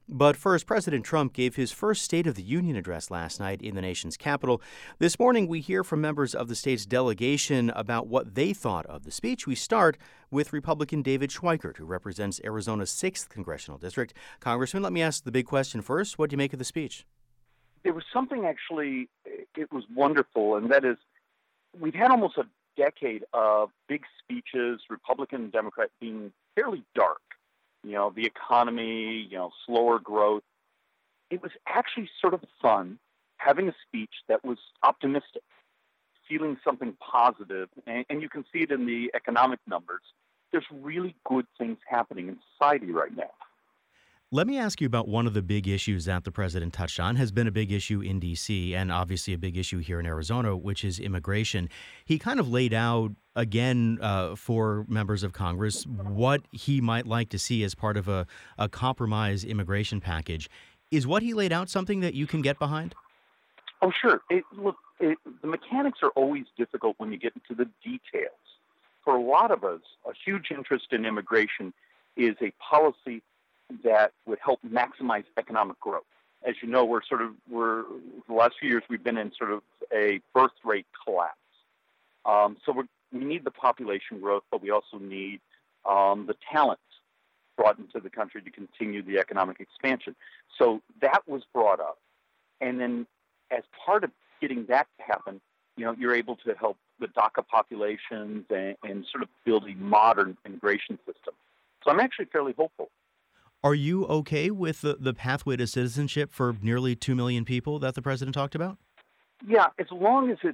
But first, President Trump gave his first State of the Union address last night in the nation's capital. This morning, we hear from members of the state's delegation about what they thought of the speech. We start with Republican David Schweikert, who represents Arizona's 6th Congressional District. Congressman, let me ask the big question first. What do you make of the speech? There was something actually, it was wonderful, and that is we've had almost a decade of big speeches, Republican and Democrat, being fairly dark. The economy, slower growth. It was actually sort of fun having a speech that was optimistic, feeling something positive, and you can see it in the economic numbers. There's really good things happening in society right now. Let me ask you about one of the big issues that the president touched on, has been a big issue in D.C. and obviously a big issue here in Arizona, which is immigration. He kind of laid out, again, for members of Congress, what he might like to see as part of a compromise immigration package. Is what he laid out something that you can get behind? Oh, sure. The mechanics are always difficult when you get into the details. For a lot of us, a huge interest in immigration is a policy that would help maximize economic growth. As you know, we're the last few years we've been in sort of a birth rate collapse. So we need the population growth, but we also need the talent brought into the country to continue the economic expansion. So that was brought up. And then as part of getting that to happen, you're able to help the DACA populations and sort of build a modern immigration system. So I'm actually fairly hopeful. Are you okay with the pathway to citizenship for nearly 2 million people that the president talked about? Yeah, as long as it's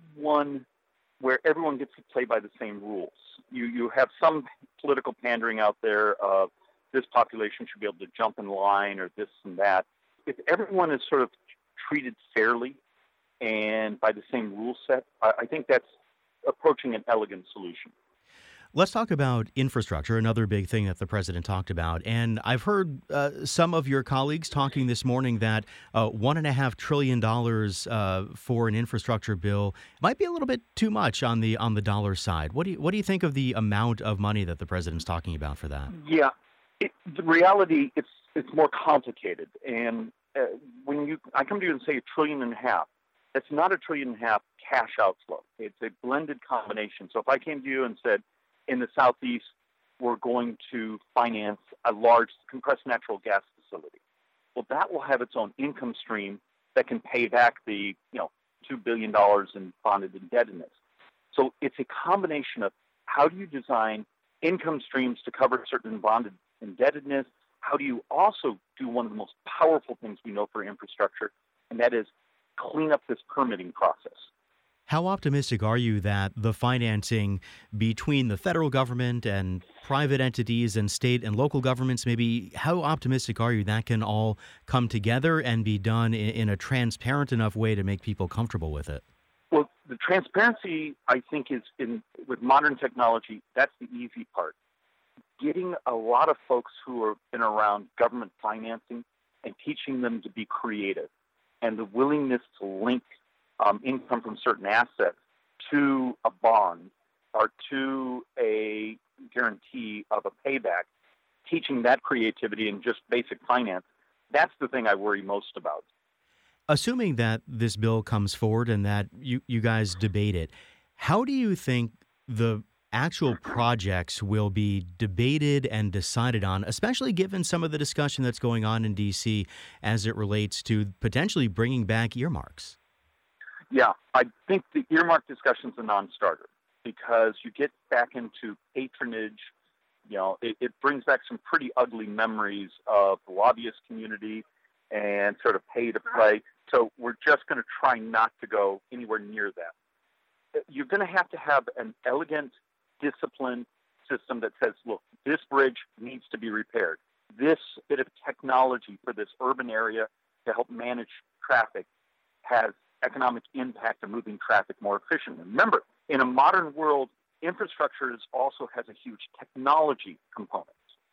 one where everyone gets to play by the same rules. You have some political pandering out there of this population should be able to jump in line or this and that. If everyone is sort of treated fairly and by the same rule set, I think that's approaching an elegant solution. Let's talk about infrastructure, another big thing that the president talked about. And I've heard some of your colleagues talking this morning that $1.5 trillion for an infrastructure bill might be a little bit too much on the dollar side. What do you think of the amount of money that the president's talking about for that? Yeah, the reality, it's more complicated. And when I come to you and say $1.5 trillion, that's not $1.5 trillion cash outflow. It's a blended combination. So if I came to you and said, in the Southeast, we're going to finance a large compressed natural gas facility. Well, that will have its own income stream that can pay back the $2 billion in bonded indebtedness. So it's a combination of how do you design income streams to cover certain bonded indebtedness? How do you also do one of the most powerful things we know for infrastructure, and that is clean up this permitting process? How optimistic are you that the financing between the federal government and private entities and state and local governments, maybe how optimistic are you that can all come together and be done in a transparent enough way to make people comfortable with it? Well, the transparency, I think, is with modern technology, that's the easy part. Getting a lot of folks who have been around government financing and teaching them to be creative and the willingness to link income from certain assets to a bond or to a guarantee of a payback, teaching that creativity and just basic finance, that's the thing I worry most about. Assuming that this bill comes forward and that you guys debate it, how do you think the actual projects will be debated and decided on, especially given some of the discussion that's going on in D.C. as it relates to potentially bringing back earmarks? Yeah, I think the earmark discussion is a non-starter because you get back into patronage. It brings back some pretty ugly memories of the lobbyist community and sort of pay to play. So we're just going to try not to go anywhere near that. You're going to have an elegant, disciplined system that says, look, this bridge needs to be repaired. This bit of technology for this urban area to help manage traffic has economic impact of moving traffic more efficiently. Remember, in a modern world, infrastructure also has a huge technology component.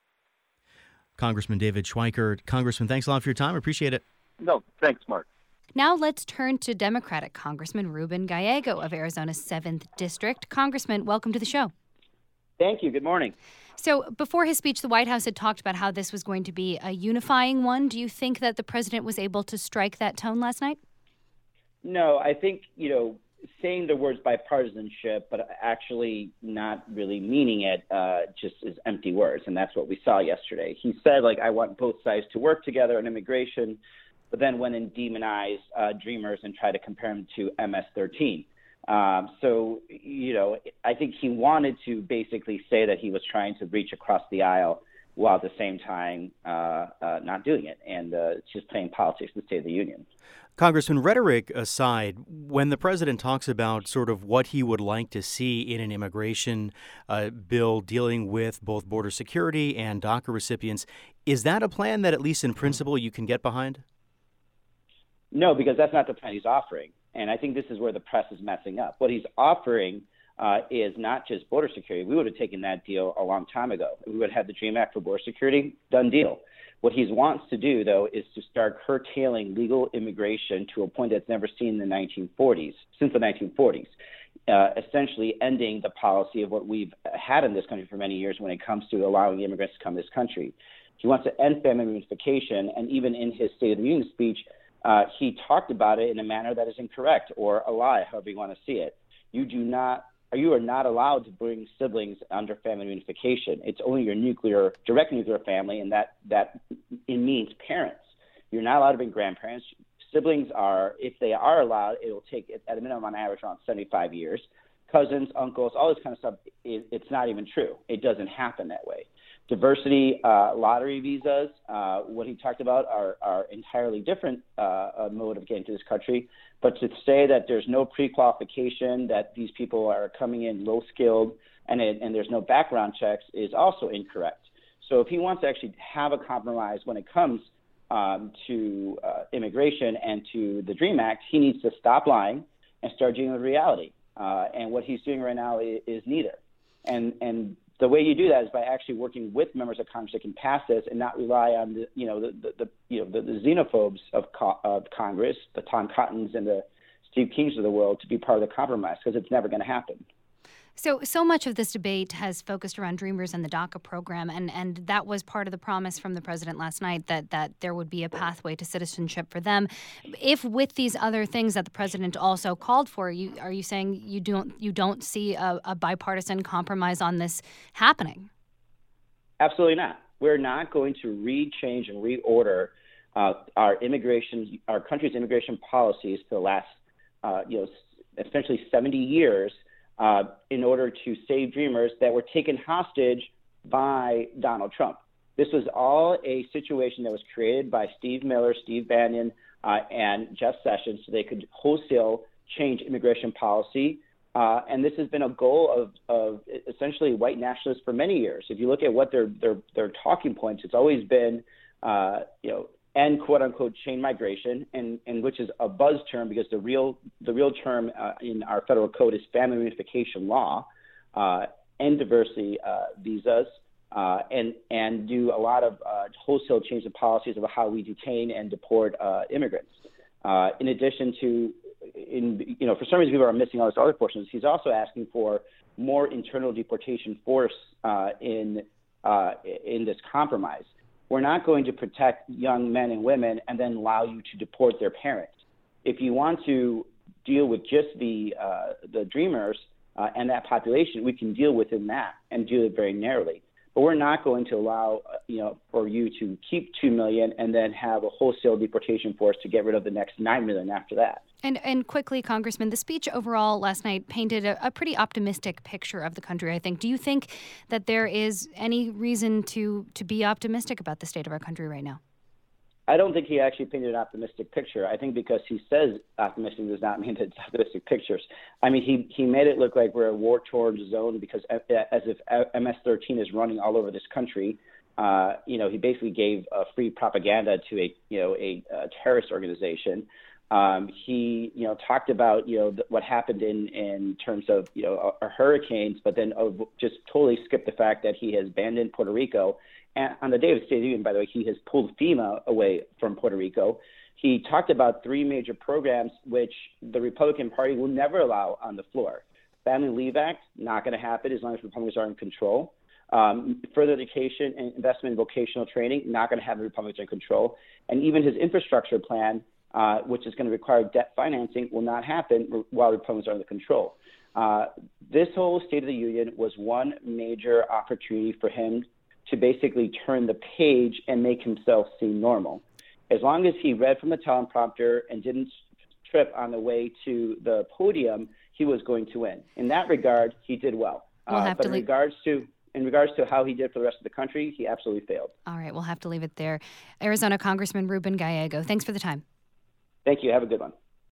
Congressman David Schweikert. Congressman, thanks a lot for your time. Appreciate it. No, thanks, Mark. Now let's turn to Democratic Congressman Ruben Gallego of Arizona's 7th District. Congressman, welcome to the show. Thank you. Good morning. So before his speech, the White House had talked about how this was going to be a unifying one. Do you think that the president was able to strike that tone last night? No, I think, saying the words bipartisanship, but actually not really meaning it just is empty words. And that's what we saw yesterday. He said, I want both sides to work together on immigration, but then went and demonized Dreamers and tried to compare him to MS-13. So, I think he wanted to basically say that he was trying to reach across the aisle while at the same time not doing it. And it's just playing politics in the State of the Union. Congressman, rhetoric aside, when the president talks about sort of what he would like to see in an immigration bill dealing with both border security and DACA recipients, is that a plan that, at least in principle, you can get behind? No, because that's not the plan he's offering. And I think this is where the press is messing up. What he's offering is not just border security. We would have taken that deal a long time ago. We would have had the DREAM Act for border security, done deal. What he wants to do, though, is to start curtailing legal immigration to a point that's never seen in the 1940s, since the 1940s, essentially ending the policy of what we've had in this country for many years when it comes to allowing immigrants to come to this country. He wants to end family reunification, and even in his State of the Union speech, he talked about it in a manner that is incorrect or a lie, however you want to see it. You are not allowed to bring siblings under family reunification. It's only your direct nuclear family, and that it means parents. You're not allowed to bring grandparents. Siblings are, if they are allowed, it will take, at a minimum on average, around 75 years. Cousins, uncles, all this kind of stuff, it's not even true. It doesn't happen that way. Diversity lottery visas, what he talked about, are entirely different mode of getting to this country. But to say that there's no pre-qualification, that these people are coming in low-skilled, and there's no background checks is also incorrect. So if he wants to actually have a compromise when it comes to immigration and to the DREAM Act, he needs to stop lying and start dealing with reality. And what he's doing right now is neither. And the way you do that is by actually working with members of Congress that can pass this and not rely on the xenophobes of Congress, the Tom Cottons and the Steve Kings of the world, to be part of the compromise, because it's never going to happen. So much of this debate has focused around Dreamers and the DACA program, and that was part of the promise from the president last night that there would be a pathway to citizenship for them. If with these other things that the president also called for, are you saying you don't see a bipartisan compromise on this happening? Absolutely not. We're not going to change, and reorder our country's immigration policies for the last, essentially 70 years. In order to save Dreamers that were taken hostage by Donald Trump. This was all a situation that was created by Steve Miller, Steve Bannon, and Jeff Sessions, so they could wholesale change immigration policy. And this has been a goal of essentially white nationalists for many years. If you look at what their talking points, it's always been, end quote unquote chain migration, and which is a buzz term because the real term in our federal code is family reunification law, end diversity visas, and do a lot of wholesale change of policies about how we detain and deport immigrants. In addition to, for some reason people are missing all these other portions. He's also asking for more internal deportation force in this compromise. We're not going to protect young men and women and then allow you to deport their parents. If you want to deal with just the Dreamers and that population, we can deal within that and do it very narrowly. But we're not going to allow, for you to keep 2 million and then have a wholesale deportation force to get rid of the next 9 million after that. And quickly, Congressman, the speech overall last night painted a pretty optimistic picture of the country, I think. Do you think that there is any reason to be optimistic about the state of our country right now? I don't think he actually painted an optimistic picture. I think because he says optimistic does not mean that it's optimistic pictures. I mean, he made it look like we're a war-torn zone because as if MS-13 is running all over this country. He basically gave free propaganda to a terrorist organization. He, talked about, what happened in terms of, hurricanes, but then just totally skipped the fact that he has abandoned Puerto Rico. And on the day of the State of the Union, by the way, he has pulled FEMA away from Puerto Rico. He talked about 3 major programs which the Republican Party will never allow on the floor. Family Leave Act, not going to happen as long as Republicans are in control. Further education and investment in vocational training, not going to have the Republicans in control. And even his infrastructure plan, which is going to require debt financing, will not happen while Republicans are under control. This whole State of the Union was one major opportunity for him to basically turn the page and make himself seem normal. As long as he read from the teleprompter and didn't trip on the way to the podium, he was going to win. In that regard, he did well. But in regards to how he did for the rest of the country, he absolutely failed. All right, we'll have to leave it there. Arizona Congressman Ruben Gallego, thanks for the time. Thank you. Have a good one.